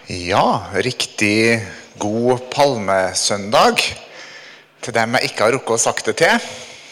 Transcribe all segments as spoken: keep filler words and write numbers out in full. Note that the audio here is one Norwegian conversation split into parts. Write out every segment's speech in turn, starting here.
Ja, riktig god palmesøndag til dem jeg ikke har rukket å sagt det til.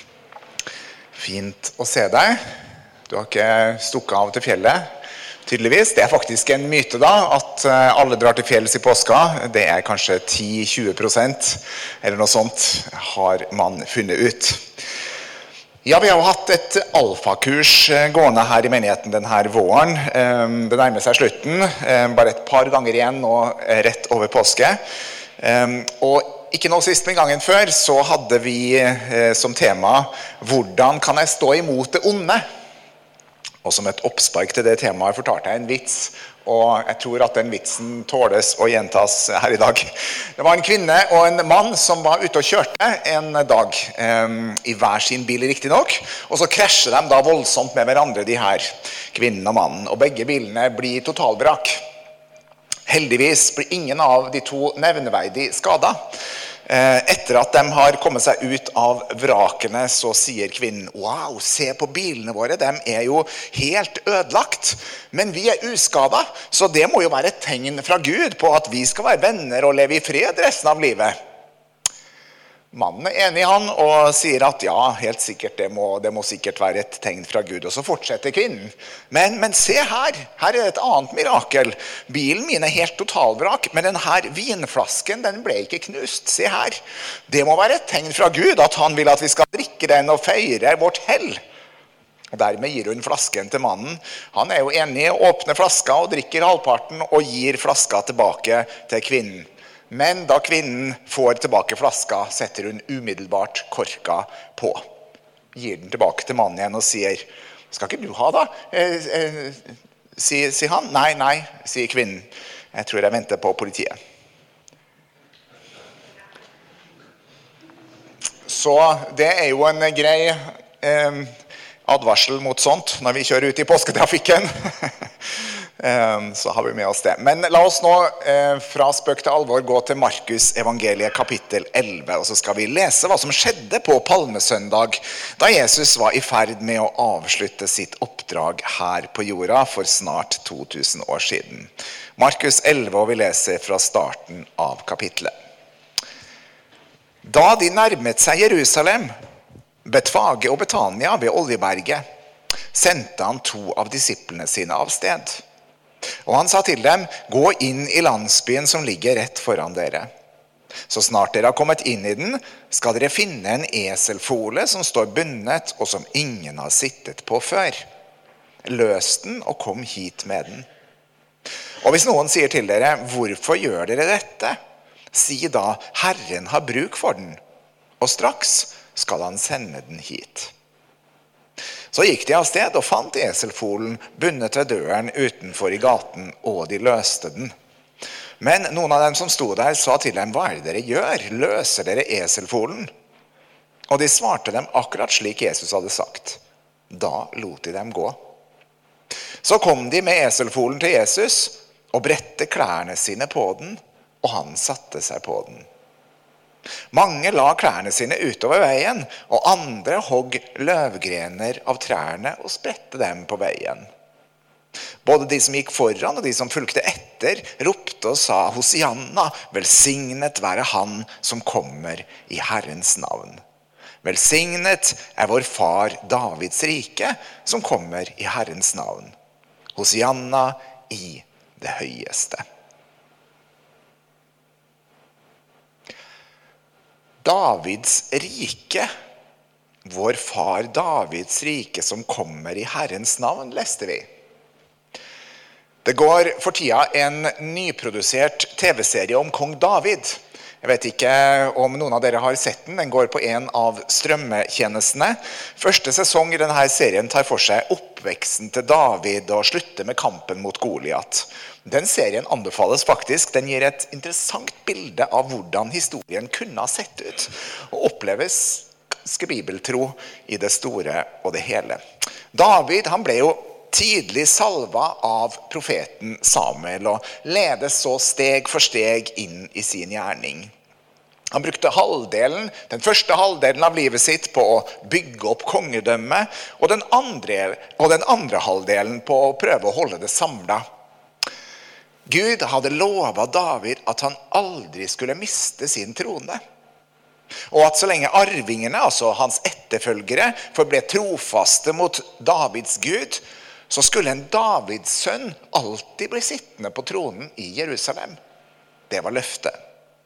Fint å se deg. Du har ikke stukket av til fjellet, tydeligvis. Det er faktisk en myte da, at alle drar til fjells i påska. Det er kanskje ti til tjue prosent, eller noe sånt, har man funnet ut. Ja, vi har jo hatt et alfakurs gående her i menigheten denne våren. Det nærmer seg slutten, bare et par ganger igjen og rett over påske. Og ikke noe sist med gangen før, så hadde vi som tema «Hvordan kan jeg stå imot det onde?» Og som et oppspark til det temaet fortalte jeg en vits, og jeg tror at den vitsen tåles å gjentas her i dag. Det var en kvinne og en mann som var ute og kjørte en dag, um, i hver sin bil riktig nok, og så krasjer de da voldsomt med hverandre, de her, kvinnen og mannen, og begge bilene blir totalbrak. Heldigvis blir ingen av de to nevneverdig skadet. Etter at de har kommet seg ut av vrakene, så sier kvinnen, «Wow, se på bilene våre, de er jo helt ødelagt, men vi er uskadet, så det må jo være et tegn fra Gud på at vi skal være venner og leve i fred resten av livet.» Mannen er enig i han og sier at ja, helt sikkert, det må, det må sikkert være et tegn fra Gud. Og så fortsetter kvinnen. Men, men se her, her er et annet mirakel. Bilen min er helt totalvrak, men denne vinflasken, den ble ikke knust. Se her. Det må være et tegn fra Gud at han vil at vi skal drikke den og feire vårt hell. Og dermed gir hun flasken til mannen. Han er jo enig, åpner flaska og drikker halvparten og gir flaska tilbake til kvinnen. Men da kvinnen får tilbake flaska, setter hun umiddelbart korka på. Gir den tilbake til mannen igjen og sier, «Skal ikke du ha da?» Eh, eh, sier, sier han. «Nei, nei», sier kvinnen. «Jeg tror jeg venter på politiet.» Så det er jo en grei eh, advarsel mot sånt når vi kjører ut i påsketrafikken. Så har vi med oss det. Men la oss nå fra spøk til alvor gå til Markus evangeliet kapittel elleve, og så skal vi lese hva som skjedde på palmesøndag, da Jesus var i ferd med å avslutte sitt oppdrag her på jorda for snart to tusen år siden. Markus elleve, og vi leser fra starten av kapitlet. Da de nærmet seg Jerusalem, Betfage og Betania ved Oljeberget, sendte han to av disiplene sine av sted. Og han sa til dem, gå inn i landsbyen som ligger rett foran dere. Så snart dere har kommet inn i den, skal dere finne en eselfole som står bundet og som ingen har sittet på før. Løs den og kom hit med den. Og hvis noen sier til dere, hvorfor gjør dere dette? Si da, Herren har bruk for den, og straks skal han sende den hit. Så gikk de av sted og fant eselfolen bundet ved døren utenfor i gaten, og de løste den. Men noen av dem som stod der sa til dem, hva er det dere gjør? Løser dere eselfolen? Og de svarte dem akkurat slik Jesus hadde sagt. Da lot de dem gå. Så kom de med eselfolen til Jesus og bredte klærne sine på den, og han satte seg på den. Mange la klærne sine utover veien, og andre hogg løvgrener av trærne og spredte dem på veien. Både de som gikk foran og de som fulgte etter, ropte og sa, Hosianna, velsignet være han som kommer i Herrens navn. Velsignet er vår far Davids rike, som kommer i Herrens navn. Hosianna i det høyeste. Davids rike, vår far Davids rike som kommer i Herrens navn, leste vi. Det går for tida en nyprodusert tv-serie om kong David. Jeg vet ikke om noen av dere har sett den, den går på en av strømmetjenestene. Første sesong i denne serien tar for seg oppveksten til David og slutter med kampen mot Goliat. Den serien anbefales faktisk, den gir et interessant bilde av hvordan historien kunne ha sett ut, og oppleves ganske bibeltro i det store og det hele. David, han ble jo tidlig salva av profeten Samuel, og ledes så steg for steg inn i sin gjerning. Han brukte halvdelen, den første halvdelen av livet sitt på å bygge opp kongedømme, og den andre, og den andre halvdelen på å prøve å holde det samlet. Gud hadde lovet David at han aldri skulle miste sin trone. Og at så lenge arvingene, altså hans etterfølgere, forble trofaste mot Davids Gud, så skulle en Davids sønn alltid bli sittende på tronen i Jerusalem. Det var løftet.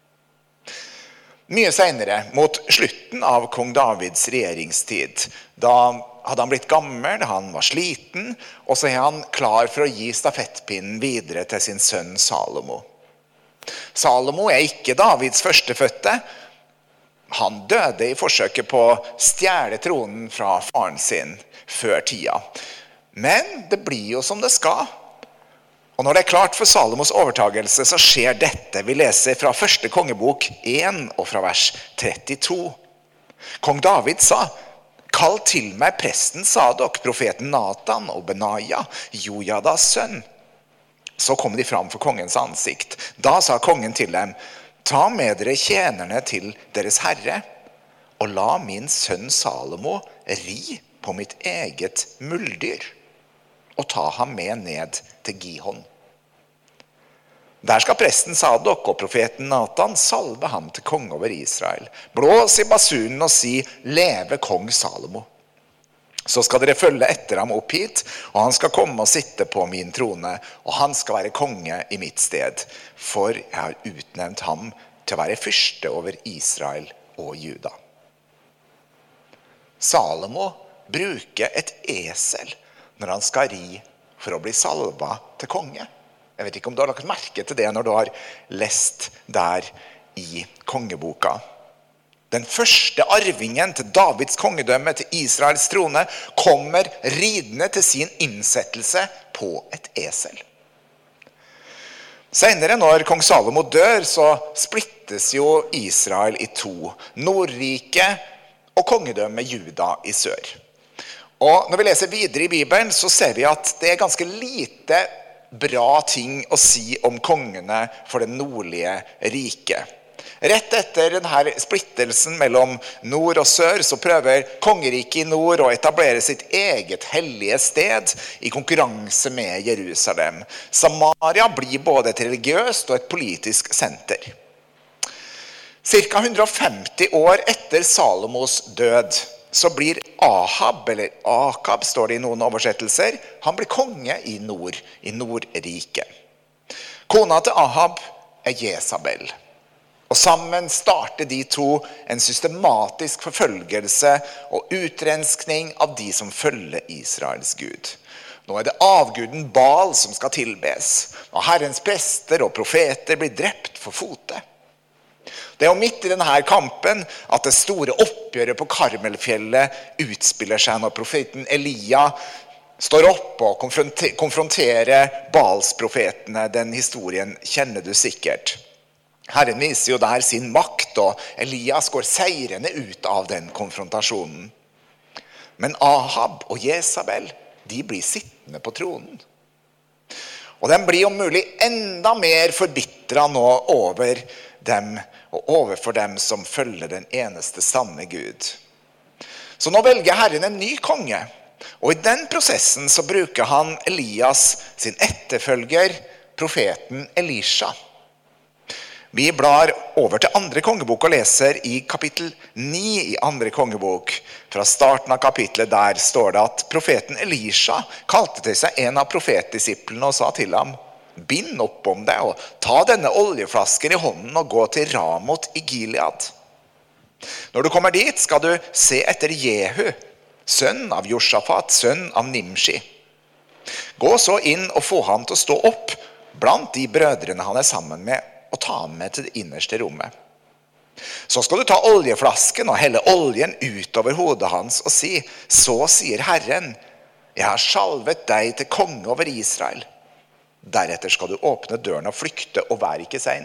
Mye senere, mot slutten av kong Davids regjeringstid, da hadde han blitt gammel, han var sliten, og så er han klar for å gi stafettpinnen videre til sin sønn Salomo. Salomo er ikke Davids førstefødte. Han døde i forsøket på å stjele tronen fra faren sin før tida. Men det blir jo som det skal. Og når det er klart for Salomos overtagelse, så skjer dette. Vi leser fra første kongebok én og fra vers trettito. Kong David sa: «Kall til meg presten Sadok, profeten Nathan og Benaja, Jojadas sønn.» Så kom de fram for kongens ansikt. Da sa kongen til dem: «Ta med dere tjenerne til deres herre, og la min sønn Salomo ri på mitt eget muldyr, og ta ham med ned til Gihon. Der skal presten Sadok og profeten Nathan salve ham til konge over Israel. Blås i basunen og si: leve kong Salomo. Så skal dere følge etter ham opp hit, og han skal komme og sitte på min trone, og han skal være konge i mitt sted, for jeg har utnevnt ham til å være fyrste over Israel og Juda.» Salomo bruker et esel når han skal ri for å bli salva til konge. Jeg vet ikke om du har lagt merke til det når du har lest der i kongeboka. Den første arvingen til Davids kongedømme, til Israels trone, kommer ridende til sin innsettelse på et esel. Senere, når kong Salomo dør, så splittes jo Israel i to. Nordriket og kongedømme Juda i sør. Og når vi leser videre i Bibelen, så ser vi at det er ganske lite bra ting å si om kongene for det nordlige riket. Rett etter denne splittelsen mellom nord og sør, så prøver kongeriket i nord å etablere sitt eget hellige sted i konkurranse med Jerusalem. Samaria blir både et religiøst og et politisk senter. Cirka hundre og femti år etter Salomos død, så blir Ahab, eller Akab står det i noen oversettelser, han blir konge i nord, i Nordriket. Kona til Ahab er Jezabel. Og sammen starter de to en systematisk forfølgelse og utrenskning av de som følger Israels Gud. Nå er det avguden Baal som skal tilbes, og Herrens prester og profeter blir drept for fote. Det er jo midt i denne kampen at det store oppgjøret på Karmelfjellet utspiller seg når profeten Elia står opp og konfronterer Baals-profetene. Den historien kjenner du sikkert. Herren viser jo der sin makt, og Elias går seirende ut av den konfrontasjonen. Men Ahab og Jezabel, de blir sittende på tronen. Og den blir om mulig enda mer forbitret nå over dem, og overfor dem som følger den eneste sanne Gud. Så nå velger Herren en ny konge, og i den prosessen så bruker han Elias sin etterfølger, profeten Elisha. Vi blar over til andre kongebok og leser i kapittel ni i andre kongebok. Fra starten av kapitlet der står det at profeten Elisha kalte til seg en av profetdisiplene og sa til ham: «Bind opp om deg og ta denne oljeflasken i hånden og gå til Ramot i Gilead. Når du kommer dit skal du se etter Jehu, sønn av Josafat, sønn av Nimshi. Gå så inn og få ham til å stå opp blant de brødrene han er sammen med, og ta ham med til det innerste rommet. Så skal du ta oljeflasken og helle oljen ut over hodet hans og si: så sier Herren, jeg har salvet deg til konge over Israel. Deretter skal du åpne døren og flykte, og vær ikke sein.»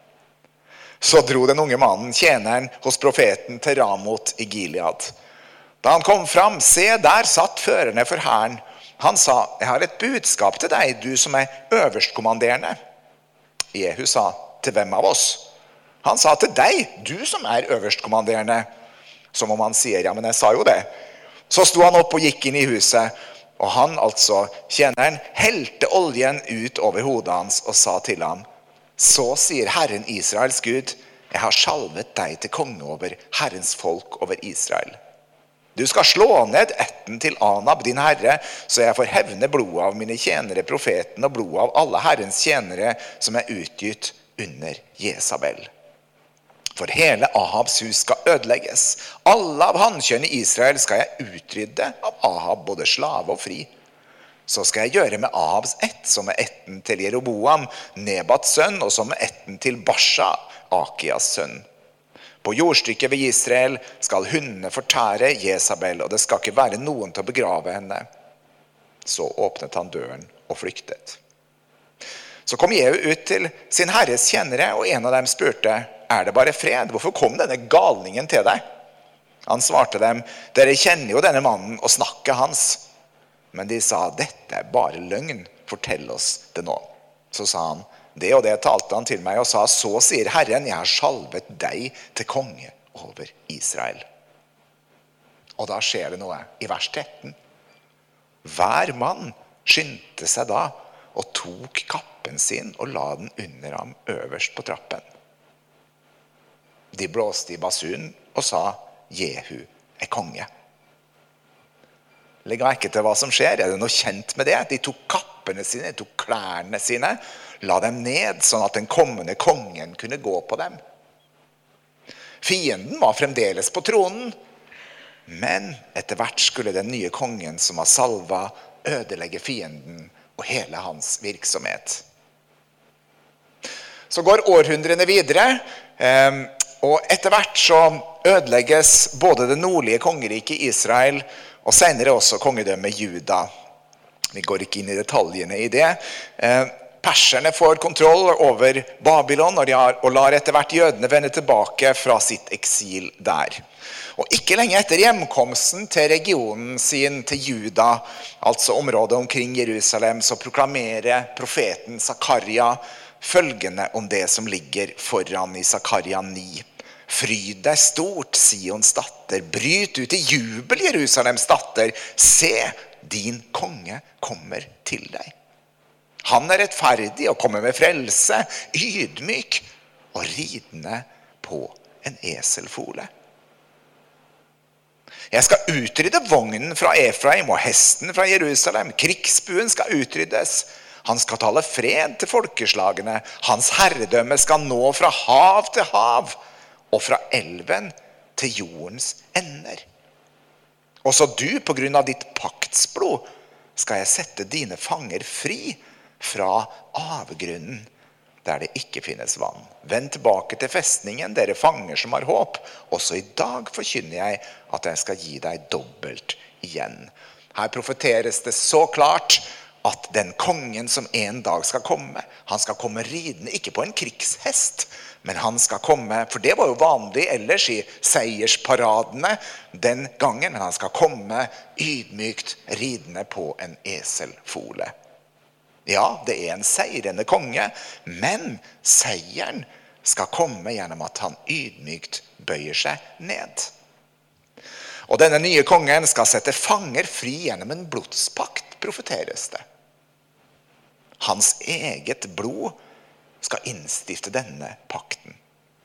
Så dro den unge mannen, tjeneren hos profeten, til Ramot i Gilead. Da han kom fram, se, der satt førerne for herren. Han sa: «Jeg har et budskap til deg, du som er øverstkommanderende.» Jehu sa: «Til hvem av oss?» Han sa: «Til deg, du som er øverstkommanderende.» Som om han sier: «Ja, men jeg sa jo det.» Så sto han opp og gikk inn i huset, Og han, altså tjeneren, helte oljen ut over hodet hans og sa til ham: Så sier Herren Israels Gud, jeg har salvet deg til konge over Herrens folk over Israel. Du skal slå ned etten til Anab, din herre, så jeg får hevne blodet av mine tjenere profeten og blodet av alle Herrens tjenere som er utgitt under Jezabel. For hele Ahabs hus skal ødelegges. Alle av hankjønn i Israel skal jeg utrydde av Ahab, både slave og fri. Så skal jeg gjøre med Ahabs ett, som er etten til Jeroboam, Nebats sønn, og som er etten til Basha, Akias sønn. På jordstykket ved Israel skal hundene fortære Jezabel, og det skal ikke være noen til å begrave henne. Så åpnet han døren og flyktet. Så kom Jehu ut til sin herres tjenere, og en av dem spurte: Er det bare fred? Hvorfor kom denne galningen til deg? Han svarte dem: Dere kjenner jo denne mannen og snakket hans. Men de sa: Dette er bare løgn, fortell oss det nå. Så sa han: Det og det talte han til meg og sa: Så sier Herren, jeg har salvet deg til konge over Israel. Og da skjer det noe i vers tretten. Hver mann skyndte seg da og tok kappen sin og la den under ham øverst på trappen. De blåste i basun og sa: Jehu er konge. Legg merke til hva som skjer. Er det noe kjent med det? De tok kappene sine, de tok klærne sine, la dem ned, sånn at den kommende kongen kunne gå på dem. Fienden var fremdeles på tronen, men etter hvert skulle den nye kongen som var salva ødelegge fienden og hele hans virksomhet. Så går århundrene videre, og etter hvert så ødelegges både det nordlige kongeriket Israel og senere også kongedømmet Juda. Vi går ikke inn i detaljene i det. Perserne får kontroll over Babylon og lar etter hvert jødene vende tilbake fra sitt eksil der. Og ikke lenge etter hjemkomsten til regionen sin til Juda, altså området omkring Jerusalem, så proklamerer profeten Zakaria følgende om det som ligger foran i Zakaria ni. Fryd deg stort, Sions datter, bryt ut i jubel, Jerusalems datter. Se, din konge kommer til deg. Han er rettferdig og kommer med frelse, ydmyk og ridende på en eselfole. Jeg skal utrydde vognen fra Efraim og hesten fra Jerusalem. Krigsbuen skal utryddes. Han skal tale fred til folkeslagene. Hans herredømme skal nå fra hav til hav, og fra elven til jordens ender. Også du, på grunn av ditt paktsblod, skal jeg sette dine fanger fri fra avgrunnen, der det ikke finnes vann. Vend tilbake til festningen, dere fanger som har håp. Også i dag forkynner jeg at jeg skal gi deg dobbelt igjen. Her profeteres det så klart at den kongen som en dag skal komme, han skal komme ridende, ikke på en krigshest, men han skal komme, for det var jo vanlig ellers i seiersparadene den gangen, men han skal komme ydmykt ridende på en eselfole. Ja, det er en seirende konge, men seieren skal komme gjennom at han ydmykt bøyer seg ned. Og denne nye kongen skal sette fanger fri gjennom en blodspakt, profeteres det. Hans eget blod skal innstifte denne pakten.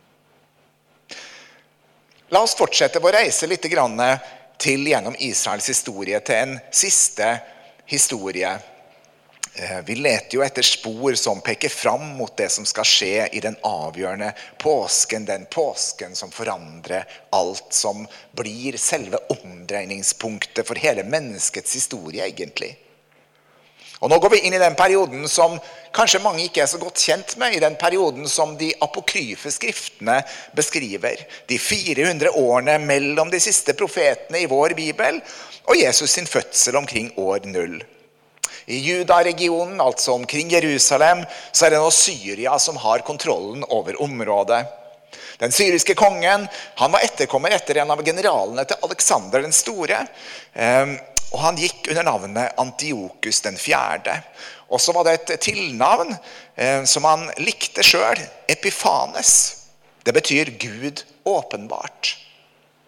La oss fortsette vår reise litt grann til gjennom Israels historie, til en siste historie. Vi leter jo etter spor som peker fram mot det som skal skje i den avgjørende påsken, den påsken som forandrer alt, som blir selve omdreiningspunktet for hele menneskets historie egentlig. Og nå går vi inn i den perioden som kanskje mange ikke er så godt kjent med, i den perioden som de apokryfe skriftene beskriver. De fire hundre årene mellom de siste profetene i vår Bibel og Jesus sin fødsel omkring år null. I Juda-regionen, altså omkring Jerusalem, så er det nå Syria som har kontrollen over området. Den syriske kongen, han var etterkommer etter en av generalene til Alexander den store, og han gikk under navnet Antiochus den fjerde. Og så var det et tilnavn som han likte selv, Epiphanes. Det betyr Gud åpenbart.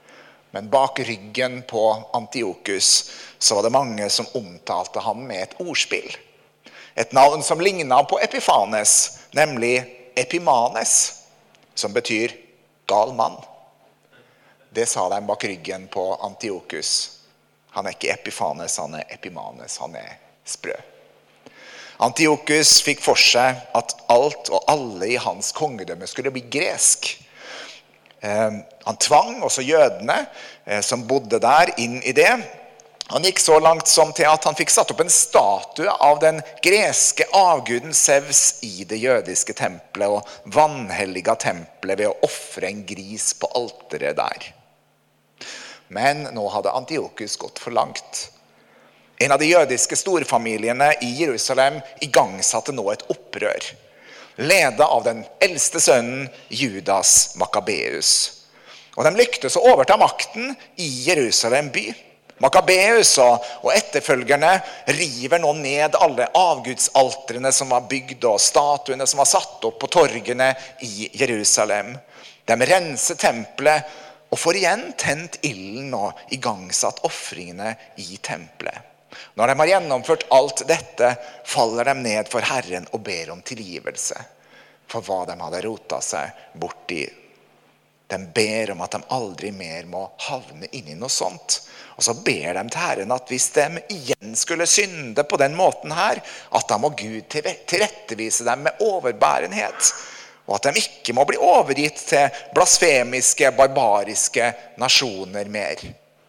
Men bak ryggen på Antiochus så var det mange som omtalte ham med et ordspill. Et navn som lignet på Epifanes, nemlig Epimanes, som betyr gal mann. Det sa de bak ryggen på Antiochus. Han er ikke Epifanes, han er Epimanes, han er sprø. Antiochus fikk for seg at alt og alle i hans kongedømme skulle bli gresk. Eh, han tvang også jødene eh, som bodde der inn i det. Han gikk så langt som til at han fikk satt opp en statue av den greske avguden Zeus i det jødiske tempelet og vanhelliga tempelet ved å offre en gris på alteret der. Men nå hadde Antiochus gått for langt. En av de jødiske storfamiliene i Jerusalem igangsatte nå et opprør, ledet av den eldste sønnen Judas Maccabeus. Og de lyktes å overta makten i Jerusalem by. Maccabeus og etterfølgerne river nå ned alle avgudsaltrene som var bygd og statuene som var satt opp på torgene i Jerusalem. De renser tempelet og får igjen tent ilden og igangsatt offringene i tempelet. Når de har gjennomført alt dette, faller de ned for Herren og ber om tilgivelse for hva de hadde rotet seg bort i. De ber om at de aldri mer må havne inn i noe sånt. Og så ber de til Herren at hvis de igjen skulle synde på den måten her, at da må Gud tilrettevise dem med overbærenhet, og at de ikke må bli overgitt til blasfemiske, barbariske nasjoner mer.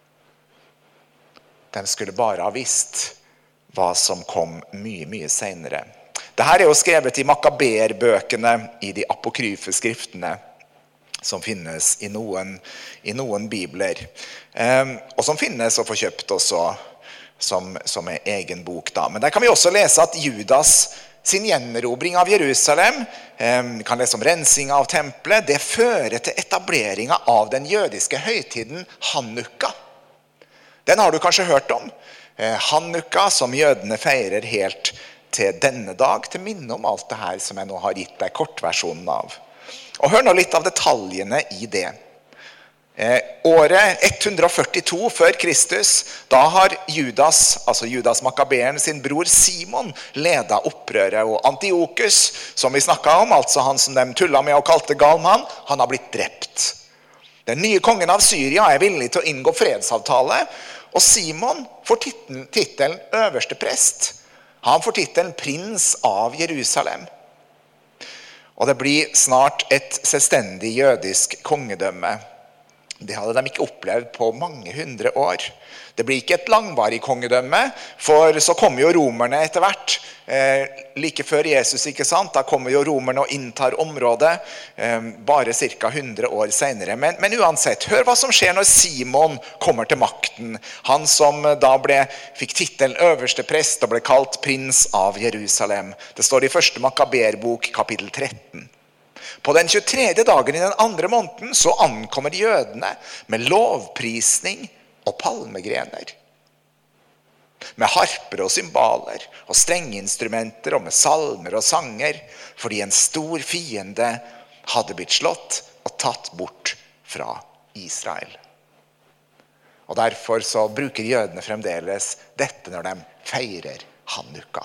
De skulle bare ha visst hva som kom mye, mye senere. Dette er jo skrevet i Makkaberbøkene i de apokryfe skriftene, som finnes i noen, i noen bibler, um, og som finnes og får kjøpt også som, som en egen bok. Da. Men der kan vi også lese at Judas sin gjenerobring av Jerusalem, um, vi kan lese om rensing av tempelet, det fører til etableringen av den jødiske høytiden Hanukka. Den har du kanskje hørt om. Eh, Hanukka som jødene feirer helt til denne dag, til minne om alt det her som jeg nå har gitt deg kortversjonen av. Og hør nå litt av detaljene i det. Eh, året ett hundre førtito før Kristus, da har Judas, altså Judas Makkaberen, sin bror Simon ledet opprøret, og Antiochus, som vi snakket om, altså han som de tullet med og kalte gal mann, han har blitt drept. Den nye kongen av Syria er villig til å inngå fredsavtale, og Simon får titlen, titelen øverste prest. Han får titelen prins av Jerusalem. Og det blir snart et selvstendig jødisk kongedømme. Det hadde de ikke opplevd på mange hundre år. Det blir ikke et langvarig kongedømme, for så kommer jo romerne etter hvert. Eh, like før Jesus, ikke sant? Da kommer jo romerne og inntar området, eh, bare cirka hundre år senere. Men, men uansett, hør hva som skjer når Simon kommer til makten. Han som da ble, fikk titelen øverste prest og ble kalt prins av Jerusalem. Det står i første Makkaberbok, kapittel tretten. På den tjuetredje dagen i den andre måneden så ankommer jødene med lovprisning og palmegrener. Med harper og cymbaler og strengeinstrumenter og med salmer og sanger, fordi en stor fiende hadde blitt slått og tatt bort fra Israel. Og derfor så bruker jødene fremdeles dette når de feirer Hanukka.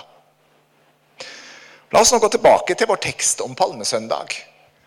La oss nå gå tilbake til vår tekst om palmesøndag.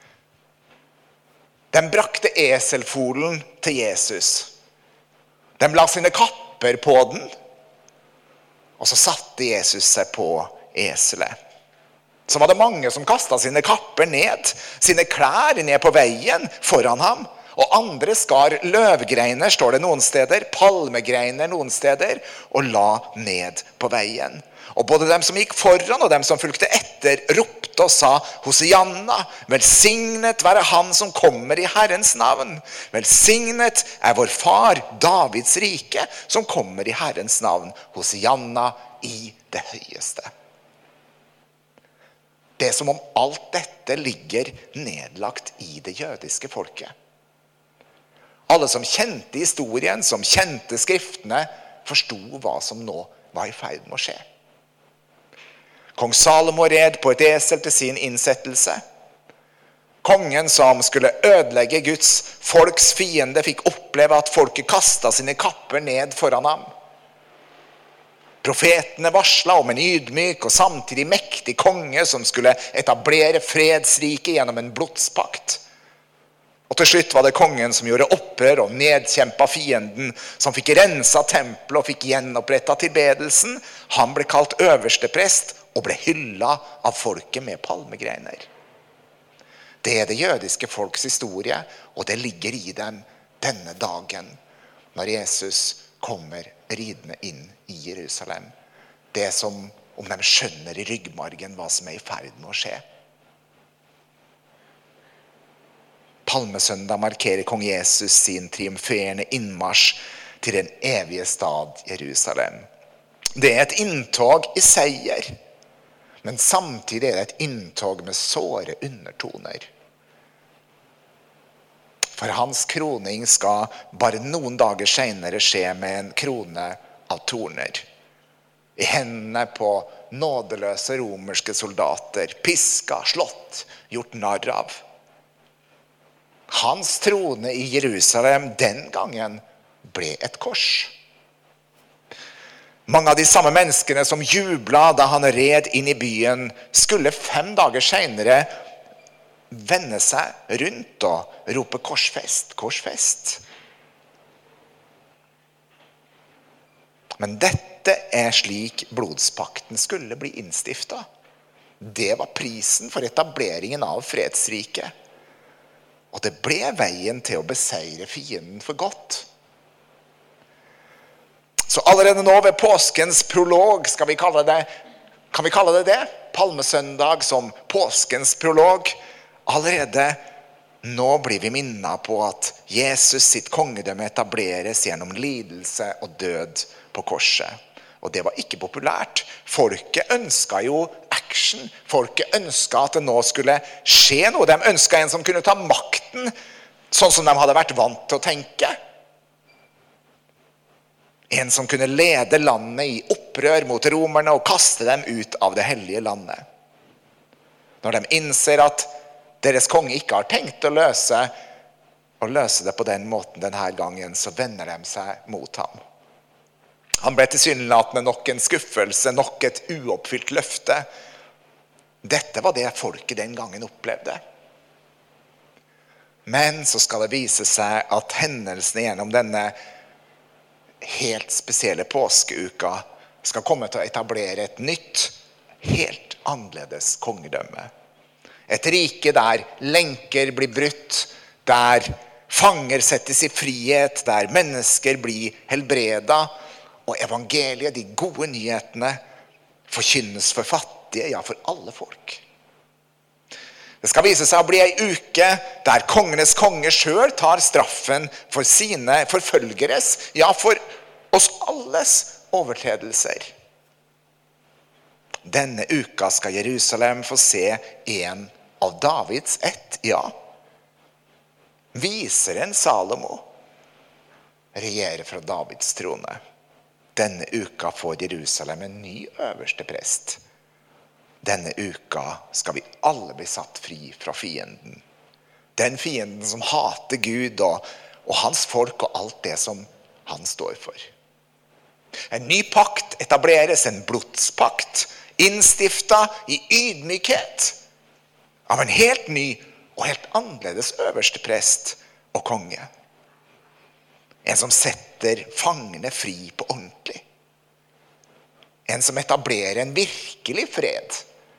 De brakte eselfolen til Jesus. De la sine kapper på den, og så satte Jesus seg på eselet. Så var det mange som kastet sine kapper ned, sine klær ned på veien foran ham, og andre skar løvgreiner, står det noen steder, palmegreiner noen steder, og la ned på veien. Og både dem som gikk foran og dem som fulgte etter ropte og sa Hosianna, velsignet være han som kommer i Herrens navn. Velsignet er vår far Davids rike som kommer i Herrens navn. Hosianna i det høyeste. Det er som om alt dette ligger nedlagt i det jødiske folket. Alle som kjente historien, som kjente skriftene, forstod hva som nå var i ferd med å skje. Kong Salomo red på et esel til sin innsettelse. Kongen som skulle ødelegge Guds folks fiende fikk oppleve at folket kastet sine kapper ned foran ham. Profetene varslet om en ydmyk og samtidig mektig konge som skulle etablere fredsriket gjennom en blodspakt. Og til slutt var det kongen som gjorde opprør og nedkjempet fienden, som fikk renset tempelet og fikk gjenopprettet tilbedelsen. Han ble kalt øverste prest og ble hyllet av folket med palmegreiner. Det er det jødiske folks historie, og det ligger i dem denne dagen, når Jesus kommer ridende inn i Jerusalem. Det er som om de skjønner i ryggmargen hva som er i ferd med å skje. Palmesøndag markerer kong Jesus sin triumferende innmarsj til den evige stad Jerusalem. Det er et inntog i seier, men samtidig er det et inntog med såre undertoner. For hans kroning skal bare noen dager senere skje med en krone av torner. I hendene på nådeløse romerske soldater, piska, slått, gjort narr av. Hans trone i Jerusalem den gangen ble et kors. Mange av de samme menneskene som jublet da han red inn i byen, skulle fem dager senere vende seg rundt og rope korsfest, korsfest. Men dette er slik blodspakten skulle bli innstiftet. Det var prisen for etableringen av fredsriket. Og det ble veien til å beseire fienden for godt. Så allerede nå ved påskens prolog, skal vi kalle det, kan vi kalle det det? Palmesøndag som påskens prolog. Allerede nå blir vi minnet på at Jesus sitt kongedømme etableres gjennom lidelse og død på korset. Og det var ikke populært. Folket ønsket jo action. Folket ønsket at det nå skulle skje noe. De ønsket en som kunne ta makten, sånn som de hadde vært vant til å tenke. En som kunne lede landet i opprør mot romerne og kaste dem ut av det hellige landet. Når de innser at deres konge ikke har tenkt å løse, og løse det på den måten denne gangen, så vender de seg mot ham. Han ble tilsynelatende nok en skuffelse, nok et uoppfylt løfte. Dette var det folket den gangen opplevde. Men så skal det vise seg at hendelsene gjennom denne helt spesielle påskeuka skal komme til å etablere et nytt, helt annerledes kongedømme. Et rike der lenker blir brutt, der fanger settes i frihet, der mennesker blir helbredet, og evangeliet, de gode nyhetene, forkynnes for fattige, ja for alle folk. Det skal vise seg å bli en uke der kongenes konge selv tar straffen for sine forfølgeres, ja for oss alles overtredelser. Denne uka skal Jerusalem få se en av Davids ett, ja. Viseren Salomo regjerer fra Davids trone. Denne uka får Jerusalem en ny øverste prest. Denne uka skal vi alle bli satt fri fra fienden. Den fienden som hater Gud og, og hans folk og alt det som han står for. En ny pakt etableres, en blodspakt, innstiftet i ydmykhet av en helt ny og helt annerledes øverste prest og konge. En som setter fangene fri på ordentlig. En som etablerer en virkelig fred.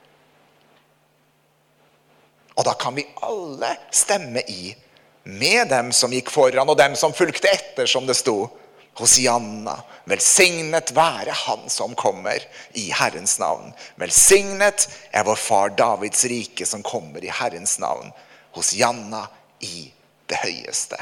Og da kan vi alle stemme i med dem som gikk foran og dem som fulgte etter, som det sto. Hosianna, velsignet være han som kommer i Herrens navn. Velsignet er vår far Davids rike som kommer i Herrens navn. Hosianna i det høyeste.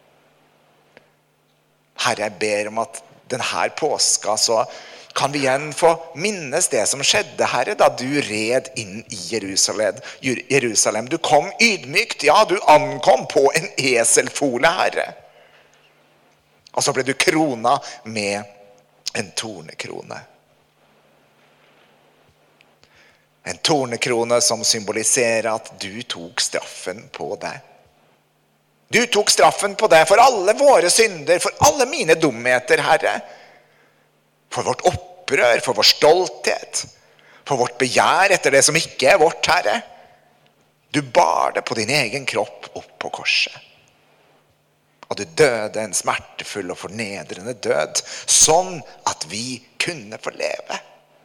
Herre, jeg ber om at denne påska så kan vi igjen få minnes det som skjedde, Herre, da du red inn i Jerusalem. Jerusalem. Du kom ydmykt, ja, du ankom på en eselfole, Herre. Og så ble du krona med en tornekrone. En tornekrone som symboliserer at du tok straffen på deg. Du tok straffen på deg for alle våre synder, for alle mine dumheter, Herre. For vårt opprør, for vår stolthet, for vårt begjær etter det som ikke er vårt, Herre. Du bar det på din egen kropp opp på korset. Og du døde en smertefull og fornedrende død, sånn at vi kunne få leve.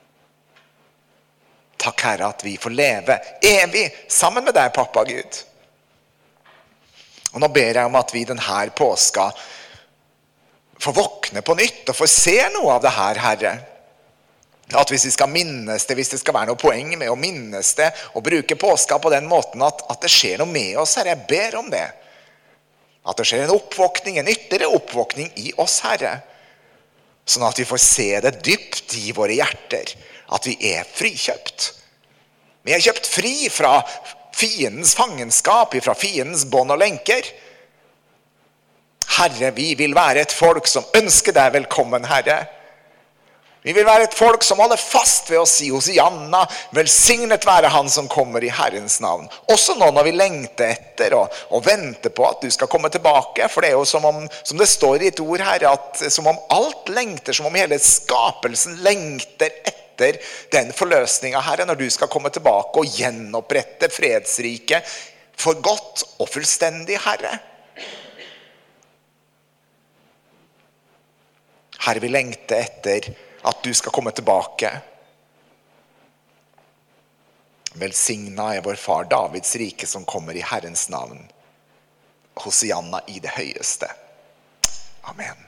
Takk, Herre, at vi får leve evig sammen med deg, pappa Gud. Og nå ber jeg om at vi denne påska får våkne på nytt og får se noe av det her, Herre. At hvis vi skal minnes det, hvis det skal være noe poeng med å minnes det og bruke påska på den måten at, at det skjer noe med oss, Herre, jeg ber om det. At det skjer en oppvåkning, en ytterligere oppvåkning i oss, Herre. Sånn at vi får se det dypt i våre hjerter, at vi er frikjøpt. Vi er kjøpt fri fra fiendens fangenskap, fra fiendens bånd og lenker. Herre, vi vil være et folk som ønsker deg velkommen, Herre. Vi vil være et folk som holder fast ved å si Hosianna, velsignet være han som kommer i Herrens navn. Også nå når vi lengter etter og, og venter på at du skal komme tilbake, for det er jo som om, som det står i et ord, Herre, at som om alt lengter, som om hele skapelsen lengter etter den forløsningen, Herre, når du skal komme tilbake og gjenopprette fredsriket for godt og fullstendig, Herre. Herre, vi lengter etter at du skal komme tilbake. Velsigna er vår far Davids rike som kommer i Herrens navn. Hosianna i det høyeste. Amen.